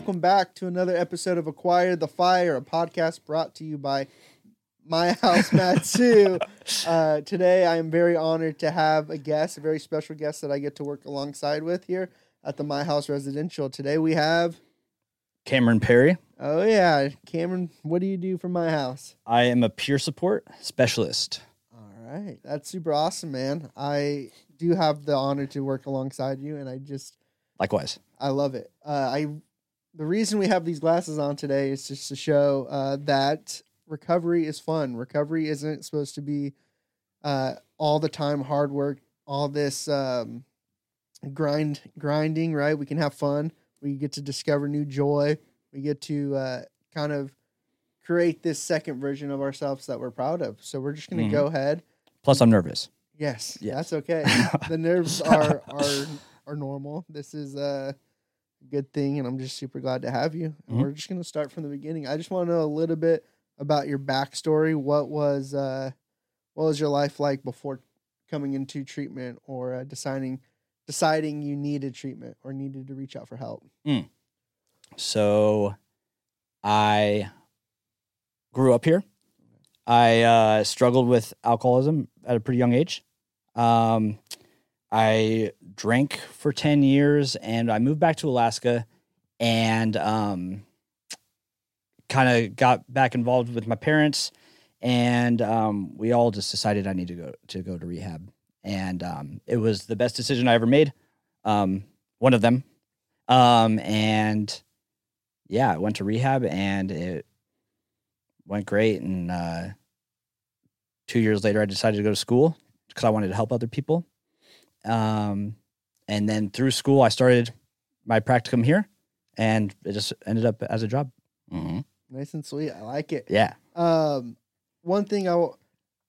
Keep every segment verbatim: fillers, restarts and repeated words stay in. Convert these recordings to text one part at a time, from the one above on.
welcome back to another episode of Acquire the Fire, a podcast brought to you by My House Matsu. uh, today, I am very honored to have a guest, a very special guest that I get to work alongside with here at the My House Residential. Today, we have Cameron Perry. Oh yeah, Cameron, what do you do for My House? I am a peer support specialist. All right, that's super awesome, man. I do have the honor to work alongside you, and I just Likewise. I love it. Uh, I the reason we have these glasses on today is just to show uh, that recovery is fun. Recovery isn't supposed to be uh, all the time hard work, all this um, grind grinding. Right? We can have fun. We get to discover new joy. We get to uh, kind of create this second version of ourselves that we're proud of. So we're just going to Mm-hmm. go ahead. Plus, I'm nervous. Yes, Yes. that's okay. The nerves are are are normal. This is a good thing, and I'm just super glad to have you. And Mm-hmm. we're just going to start from the beginning. I just want to know a little bit about your backstory. What was uh, what was your life like before coming into treatment, or uh, deciding deciding you needed treatment or needed to reach out for help? Mm. So, I grew up here. I uh, struggled with alcoholism at a pretty young age. Um, I drank for ten years, and I moved back to Alaska and um, kind of got back involved with my parents, and um, we all just decided I need to go to go to rehab. And um, it was the best decision I ever made, um, one of them. Um, and yeah, I went to rehab, and it went great. And uh, two years later, I decided to go to school because I wanted to help other people. Um, and then through school, I started my practicum here, and it just ended up as a job. Mm-hmm. Nice and sweet. I like it. Yeah. Um, one thing I w-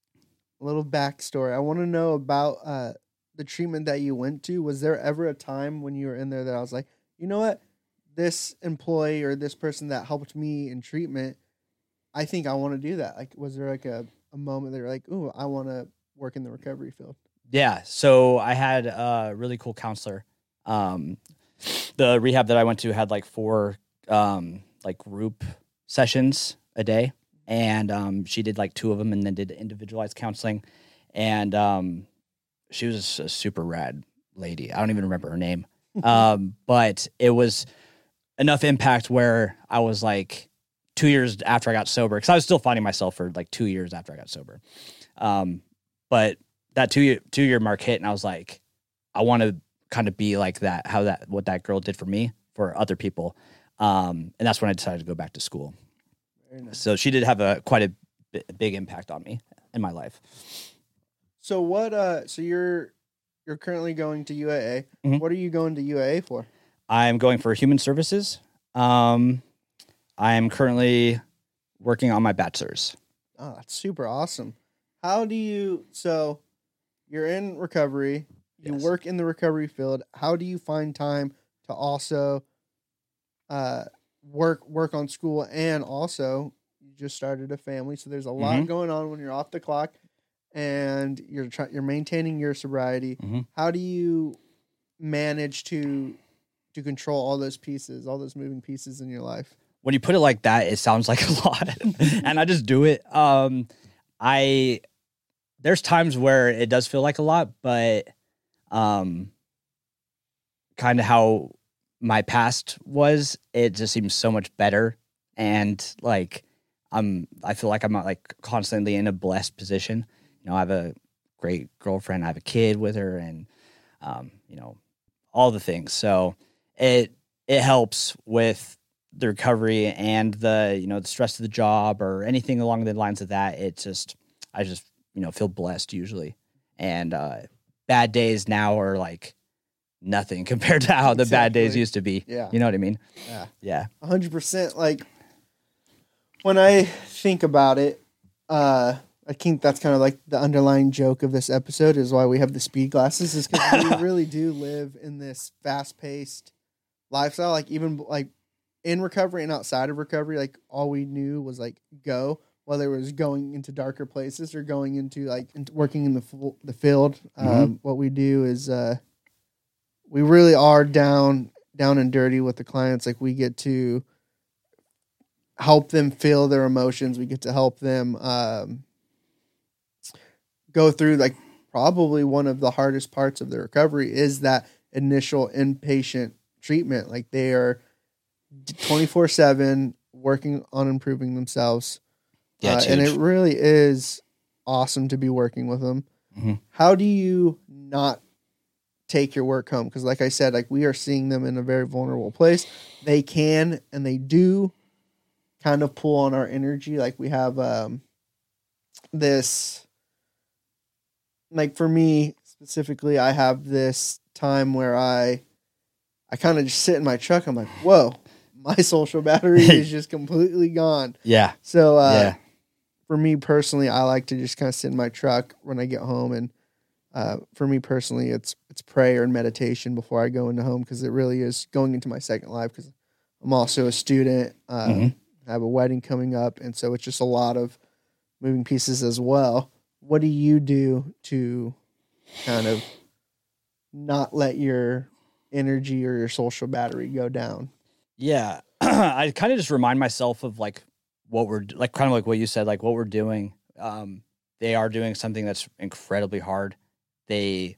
a little backstory. I want to know about uh the treatment that you went to. Was there ever a time when you were in there that I was like, you know what, this employee or this person that helped me in treatment, I think I want to do that. Like, was there like a, a moment that you're like, ooh, I want to work in the recovery field? Yeah. So I had a really cool counselor. Um, the rehab that I went to had like four um, like group sessions a day. And um, she did like two of them and then did individualized counseling. And um, she was a super rad lady. I don't even remember her name. um, but it was enough impact where I was like two years after I got sober, because I was still finding myself for like two years after I got sober. Um, but that two year, two year mark hit, and I was like, I want to kind of be like that, how that, what that girl did for me, for other people. Um, and that's when I decided to go back to school. Very nice. So she did have a quite a b- big impact on me in my life. So what? Uh, so you're you're currently going to U A A. Mhm. What are you going to U A A for? I'm going for human services. Um, I am currently working on my bachelor's. Oh, that's super awesome. How do you? So you're in recovery. You Yes. work in the recovery field. How do you find time to also uh, work work on school, and also you just started a family, so there's a lot Mhm. going on when you're off the clock, and you're try- you're maintaining your sobriety. Mhm. How do you manage to to control all those pieces, all those moving pieces in your life? When you put it like that, it sounds like a lot, and I just do it. Um, I there's times where it does feel like a lot, but um, kind of how my past was, it just seems so much better, and like I'm, I feel like I'm like constantly in a blessed position. You know, I have a great girlfriend, I have a kid with her, and um, you know, all the things. So it it helps with the recovery and the, you know, the stress of the job or anything along the lines of that. It just, I just, you know, feel blessed usually. And uh, bad days now are like nothing compared to how the bad days Exactly. used to be. Yeah. You know what I mean? Yeah. Yeah. one hundred percent. Like, when I think about it, uh, I think that's kind of like the underlying joke of this episode is why we have the speed glasses, is because we really do live in this fast-paced lifestyle. Like, even like in recovery and outside of recovery, like all we knew was like go, whether it was going into darker places or going into like into working in the f- the field. Mhm. Um, what we do is uh, we really are down down and dirty with the clients. Like we get to help them feel their emotions. We get to help them um, go through like probably one of the hardest parts of their recovery is that initial inpatient treatment. Like they are twenty-four seven working on improving themselves. Yeah, uh, and it really is awesome to be working with them. Mm-hmm. How do you not take your work home? Because like I said, like we are seeing them in a very vulnerable place. They can, and they do kind of pull on our energy. Like we have um, this, like for me specifically, I have this time where I, I kind of just sit in my truck. I'm like, whoa, my social battery is just completely gone. Yeah. So, uh, yeah. for me personally, I like to just kind of sit in my truck when I get home. And, uh, for me personally, it's, it's prayer and meditation before I go into home. Cause it really is going into my second life. Cause I'm also a student. Uh, Mm-hmm. I have a wedding coming up. And so it's just a lot of moving pieces as well. What do you do to kind of not let your energy or your social battery go down? Yeah. I kind of just remind myself of like what we're like, kind of like what you said, like what we're doing. Um, they are doing something that's incredibly hard. They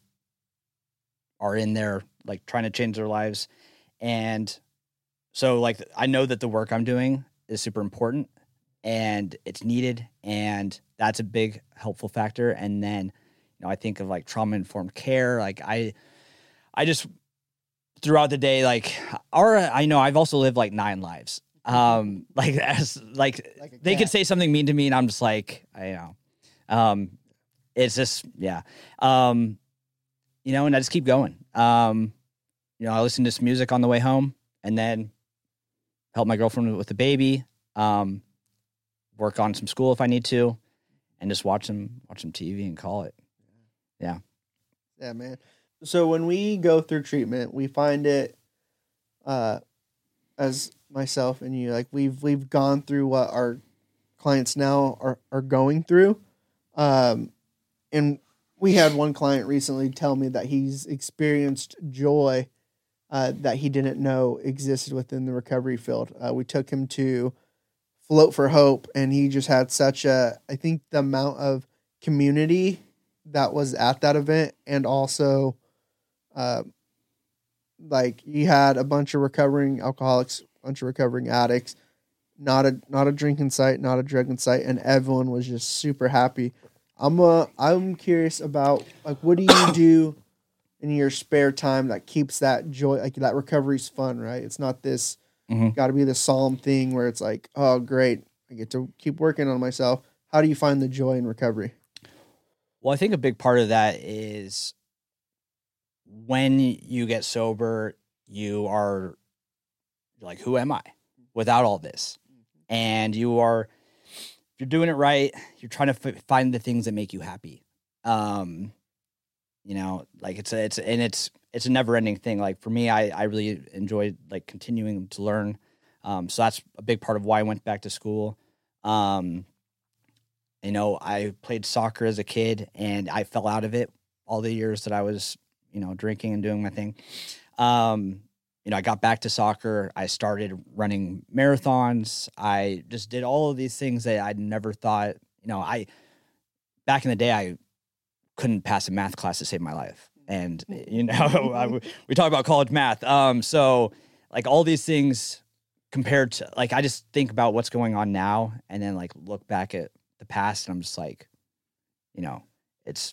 are in there like trying to change their lives. And so like, I know that the work I'm doing is super important and it's needed. And that's a big helpful factor. And then, you know, I think of like trauma informed care. Like I, I just, throughout the day, like, or I know I've also lived like nine lives. Um, like as like, Like a they could cat. say something mean to me, and I'm just like, I know, um, it's just yeah, um, you know, and I just keep going. Um, you know, I listen to some music on the way home, and then help my girlfriend with the baby. Um, work on some school if I need to, and just watch some watch some T V and call it. Yeah. Yeah, man. So when we go through treatment, we find it, uh, as myself and you, like we've we've gone through what our clients now are are going through, um, and we had one client recently tell me that he's experienced joy uh, that he didn't know existed within the recovery field. Uh, we took him to Float for Hope, and he just had such a, I think the amount of community that was at that event, and also uh, like you had a bunch of recovering alcoholics, a bunch of recovering addicts, not a not a drinking site, not a drugging site, and everyone was just super happy. I'm uh, I'm curious about like what do you do in your spare time that keeps that joy, like that recovery's fun, right? It's not this Mm-hmm. got to be this solemn thing where it's like, oh great, I get to keep working on myself. How do you find the joy in recovery? Well, I think a big part of that is when you get sober, you are like, who am I without all this? And you are, if you're doing it right, you're trying to f- find the things that make you happy. Um, you know, like it's a, it's, and it's, it's a never ending thing. Like for me, I, I really enjoy like continuing to learn. Um, so that's a big part of why I went back to school. Um, you know, I played soccer as a kid and I fell out of it all the years that I was, you know, drinking and doing my thing. Um, you know, I got back to soccer. I started running marathons. I just did all of these things that I'd never thought, you know, I, back in the day, I couldn't pass a math class to save my life. And, you know, I, we talk about college math. Um, so like all these things compared to like, I just think about what's going on now and then like look back at the past and I'm just like, you know, it's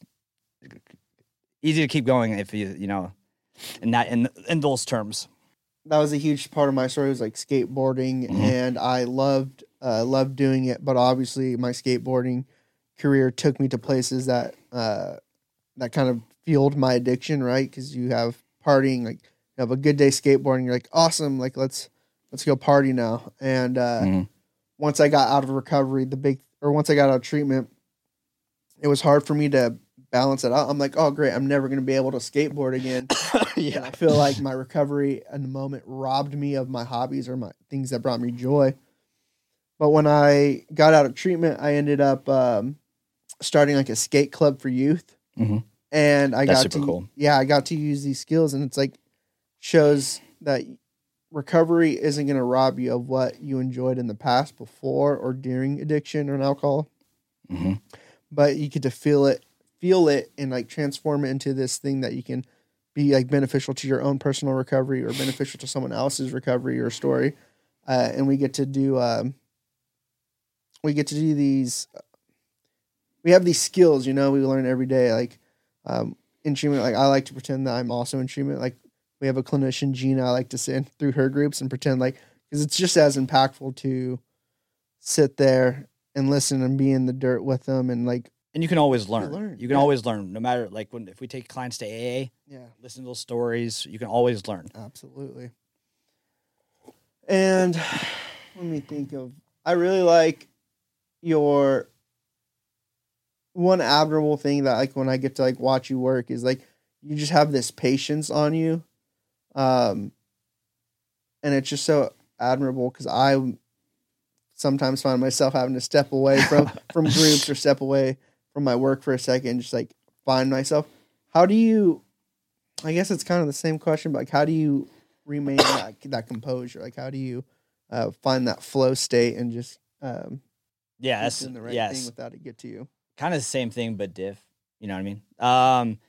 easy to keep going if you, you know, in that, in, in those terms. That was a huge part of my story, was like skateboarding, Mhm. and I loved, uh, loved doing it. But obviously my skateboarding career took me to places that, uh, that kind of fueled my addiction, right? Cause you have partying, like you have a good day skateboarding. You're like, awesome. Like, let's, let's go party now. And, uh, Mhm. once I got out of recovery, the big, or once I got out of treatment, it was hard for me to balance it out. I'm like, oh great, I'm never going to be able to skateboard again. And I feel like my recovery in the moment robbed me of my hobbies or my things that brought me joy. But when I got out of treatment, I ended up um, starting like a skate club for youth. Mhm. And I That's got super to, cool. yeah, I got to use these skills, and it's like shows that recovery isn't going to rob you of what you enjoyed in the past before or during addiction or alcohol. Mm-hmm. But you get to feel it, feel it and like transform it into this thing that you can be like beneficial to your own personal recovery or beneficial to someone else's recovery or story. Uh, and we get to do, um, we get to do these, we have these skills, you know, we learn every day. Like, um, in treatment, like I like to pretend that I'm also in treatment. Like we have a clinician, Gina, I like to sit in through her groups and pretend like, because it's just as impactful to sit there and listen and be in the dirt with them. And like, and you can always learn. learn, You can yeah. always learn, no matter like when, if we take clients to A A, yeah, listen to those stories, you can always learn. absolutely. And let me think of, I really like your one admirable thing that like when I get to like watch you work is like you just have this patience on you, um, and it's just so admirable because I sometimes find myself having to step away from from groups or step away from my work for a second, and just like find myself. How do you? I guess it's kind of the same question, but like how do you remain that that composure? Like how do you uh, find that flow state and just um, Yeah, keep that's doing the right yes. thing without it get to you? Kind of the same thing, but diff. You know what I mean? Um,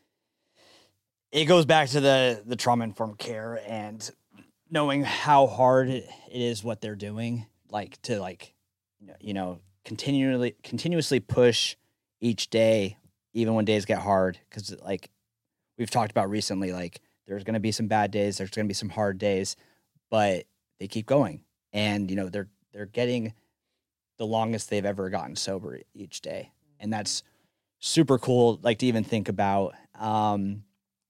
it goes back to the the trauma informed care and knowing how hard it is what they're doing. Like to like, you know, continually continuously push each day, even when days get hard. Because like we've talked about recently, like there's going to be some bad days, there's going to be some hard days, but they keep going, and you know they're they're getting the longest they've ever gotten sober each day. And that's super cool, like to even think about. Um,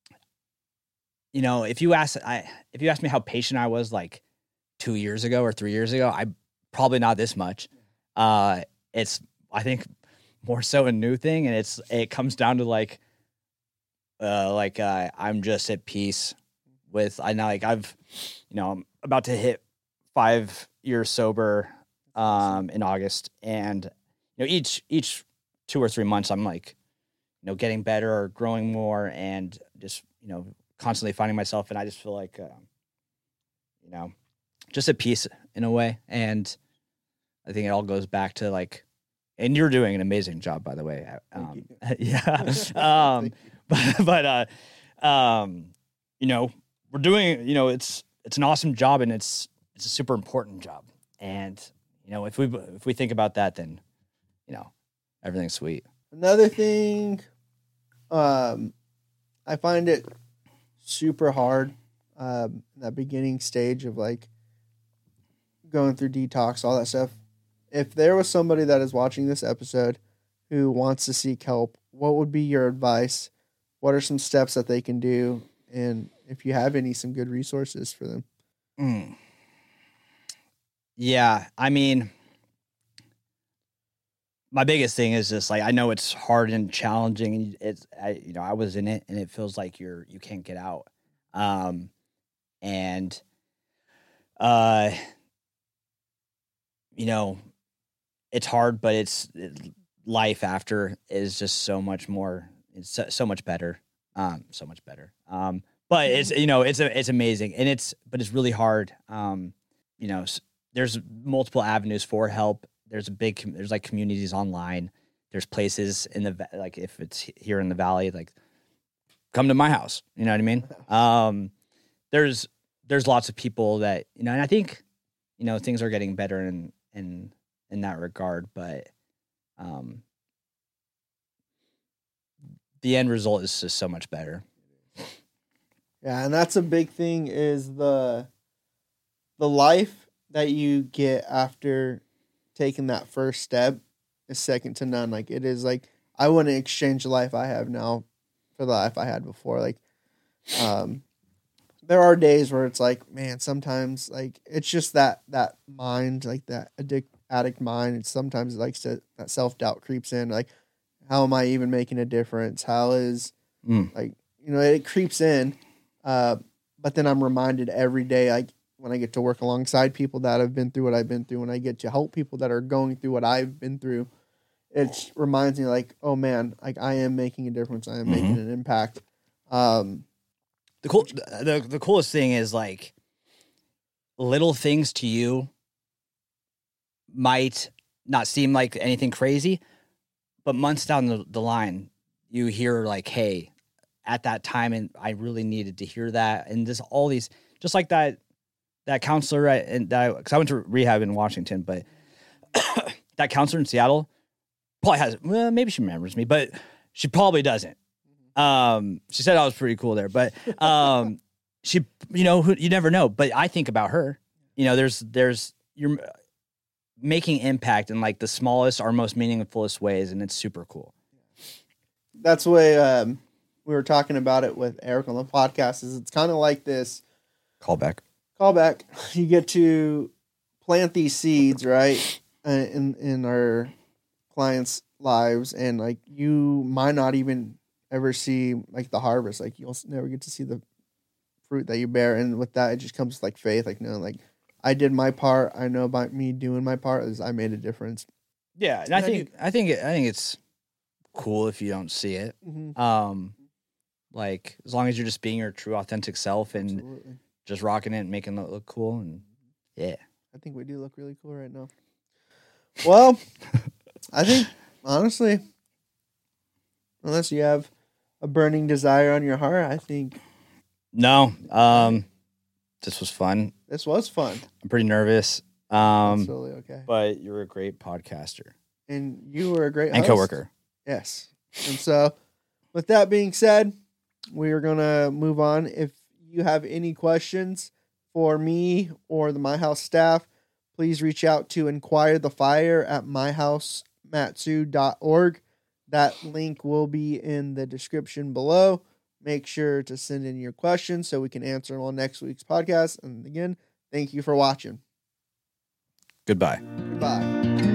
you know, if you ask, I if you asked me how patient I was like two years ago or three years ago, I probably not this much. Uh, it's I think more so a new thing, and it's it comes down to like, uh, like uh, I'm just at peace with. I know, like I've, you know, I'm about to hit five years sober, um, in August, and you know each each. two or three months, I'm like, you know, getting better or growing more and just, you know, constantly finding myself. And I just feel like, uh, you know, just at peace in a way. And I think it all goes back to like, and you're doing an amazing job, by the way. Um, yeah. um, but, but, uh, um, you know, we're doing, you know, it's, it's an awesome job and it's, it's a super important job. And, you know, if we, if we think about that, then, you know, everything's sweet. Another thing, um, I find it super hard, um, that beginning stage of like going through detox, all that stuff. If there was somebody that is watching this episode who wants to seek help, what would be your advice? What are some steps that they can do? And if you have any, some good resources for them. Mm. Yeah, I mean, my biggest thing is just like I know it's hard and challenging, and it's I, you know I was in it, and it feels like you're you can't get out, um, and uh, you know, it's hard, but it's it, life after is just so much more, it's so, so much better, um, so much better. Um, but it's you know it's a, it's amazing, and it's but it's really hard. Um, you know, there's multiple avenues for help. There's a big, there's like communities online. There's places in the, like if it's here in the Valley, like come to my house, you know what I mean? Um, there's, there's lots of people that, you know, and I think, you know, things are getting better in, in, in that regard, but, um, the end result is just so much better. Yeah. And that's a big thing is the, the life that you get after taking that first step is second to none. Like it is like, I wouldn't exchange the life I have now for the life I had before. Like, um, there are days where it's like, man, sometimes like, it's just that, that mind, like that addict addict mind. And sometimes it likes to, that self-doubt creeps in. Like, how am I even making a difference? How is Mm. like, you know, it creeps in. Uh, but then I'm reminded every day, like, when I get to work alongside people that have been through what I've been through, when I get to help people that are going through what I've been through, it reminds me like, oh man, like I am making a difference. I am mm-hmm. making an impact. Um, the cool, the, the coolest thing is like, little things to you might not seem like anything crazy, but months down the, the line, you hear like, hey, at that time, and I really needed to hear that. And just all these, just like that, that counselor, at, and that, because I went to rehab in Washington, but that counselor in Seattle probably has, well, maybe she remembers me, but she probably doesn't. Um, she said I was pretty cool there, but um, she, you know, who, you never know. But I think about her. You know, there's, there's, you're making impact in like the smallest or most meaningfulest ways, and it's super cool. That's the way um, we were talking about it with Eric on the podcast. Is it's kind of like this callback. Callback. You get to plant these seeds, right, uh, in in our clients' lives, and like you might not even ever see like the harvest. Like you'll never get to see the fruit that you bear, and with that, it just comes like faith. Like no, like I did my part. I know about me doing my part is I made a difference. Yeah, and I think I think it, I think it's cool if you don't see it. Mm-hmm. Um, like as long as you're just being your true, authentic self and Absolutely. just rocking it and making it look cool, and yeah, I think we do look really cool right now. Well, I think honestly, unless you have a burning desire on your heart, I think no. Um, this was fun. This was fun. I'm pretty nervous. Um, Absolutely okay. But you're a great podcaster And you were a great and host. coworker. Yes. And so, with that being said, we are going to move on. If you have any questions for me or the My House staff, please reach out to inquire the fire at my house matsu dot org. That link will be in the description below. Make sure to send in your questions so we can answer them on next week's podcast. And again, thank you for watching. Goodbye. Goodbye.